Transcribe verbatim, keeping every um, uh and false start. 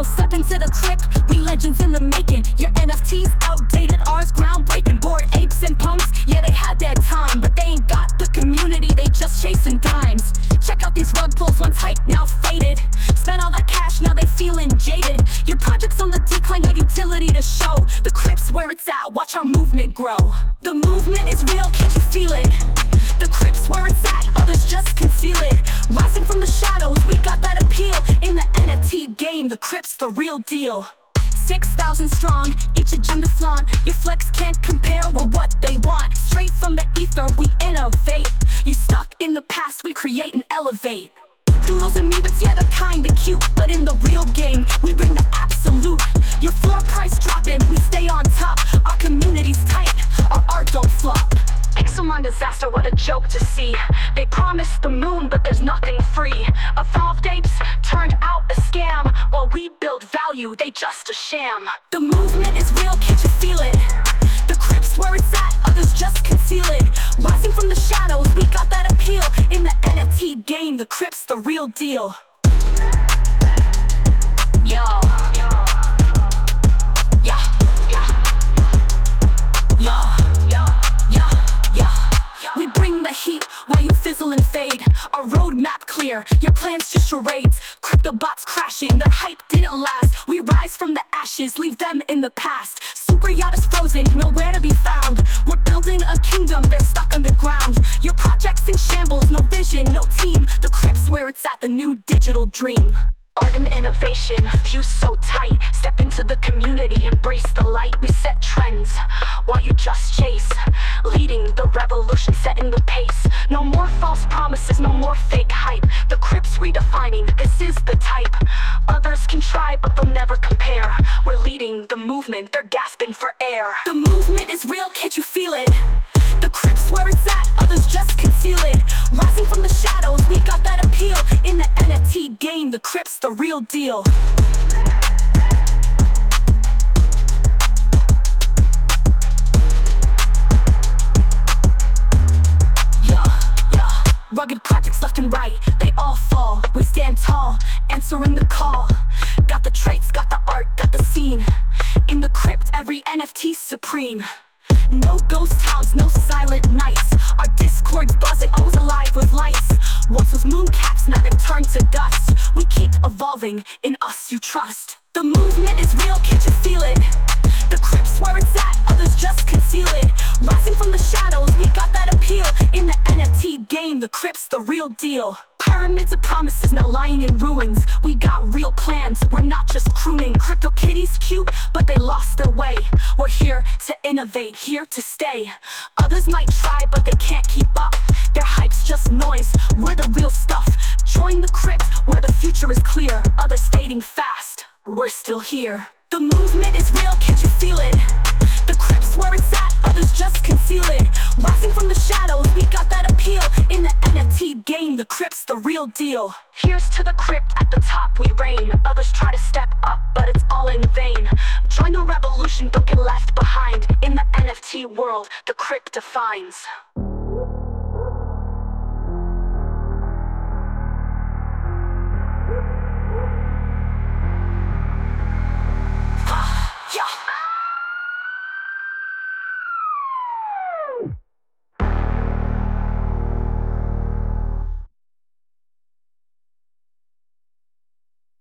Yo, step into the crypt, we legends in the making. Your N F Ts outdated, ours groundbreaking. Bored apes and punks, yeah they had their time, but they ain't got the community, they just chasing dimes. Check out these rug pulls, once hype, now faded. Spent all that cash, now they feeling jaded. Your project's on the decline, no utility to show. The crypt's where it's at, watch our movement grow. The movement is real, can't you feel it? The crypt's where it's at, others just conceal it. Rising from the shadows, we got that appeal. In the N F T game, the crypt's the real deal. Six thousand strong, each agenda flaunt. Your flex can't compare with what they want. Straight from the ether, we innovate. You stuck in the past, we create and elevate. Duos and amoebas, yeah, they're kinda cute, but in the real game, we bring the absolute. Your floor price dropping, we stay on top. Our community's tight, our art don't flop. Pixelmon disaster, what a joke to see. They promised the moon, but there's nothing free. Evolved apes turned out a scam. While we build value, they just a sham. The movement is real, can't you feel it? The crypt's where it's at, others just conceal it. Rising from the shadows, we got that appeal. In the N F T game, the crypt's the real deal. Yo, yo, yeah, yeah, yo. We bring the heat while you fizzle and fade. Our roadmap clear, your plans just charades. Crypto bots crashing, their hype didn't last. We rise from the ashes, leave them in the past. Super yacht is frozen, nowhere to be found. We're building a kingdom, they're stuck underground. Your project's in shambles, no vision, no team. The crypt's where it's at, the new digital dream. Art and innovation, views so tight. Step into the community, embrace the light. We set trends while you just chase. Leading the revolution, setting the pace. No more false promises, no more fake hype. The crypt's redefining, this is the type. Others can try, but they'll never compare. We're leading the movement, they're gasping for air. The movement is real, can't you feel it? The crypt's where it's at, others just conceal it. Rising from the shadows, we got that appeal. In the N F T game, the crypt's the real deal. Yeah, yeah. Rugged projects left and right, they all fall. We stand tall, answering the call. Got the traits, got the art, got the scene. In the crypt, every N F T's supreme. No ghost towns, no silent nights. Our Discord's buzzing, always alive with lights. Once was mooncaps, now they've turned to dust. We keep evolving, in us you trust. The movement is real, can't you feel it? The crypt's where it's at, others just conceal it. Rising from the shadows, we got that appeal. In the N F T game, the crypt's the real deal. Pyramids of promises now lying in ruins. We got real plans, we're not just crooning. CryptoKitties cute, but they lost their way. We're here to innovate, here to stay. Others might try, but they can't keep up. Their hype's just noise, we're the real stuff. Join the crypt, where the future is clear. Others fading fast, we're still here. The movement is real, can't you feel it? The crypt's where it's at, others just conceal it. Rising from the shadows, we got that appeal. In the N F T game, the crypt's the real deal. Here's to the crypt, at the top we reign. Others try to step up, but it's all in vain. Join the revolution, don't get left behind. In the N F T world, the crypt defines.